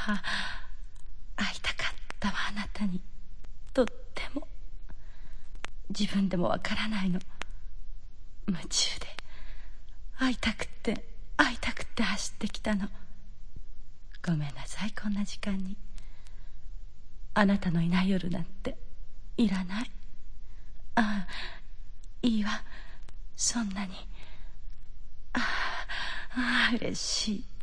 ああ、会いたかったわ、あなたに。とっても。自分でもわからないの。夢中で会いたくて会いたくて走ってきたの。ごめんなさい、こんな時間に。あなたのいない夜なんていらない。ああ、いいわ、そんなに。ああ、嬉しい。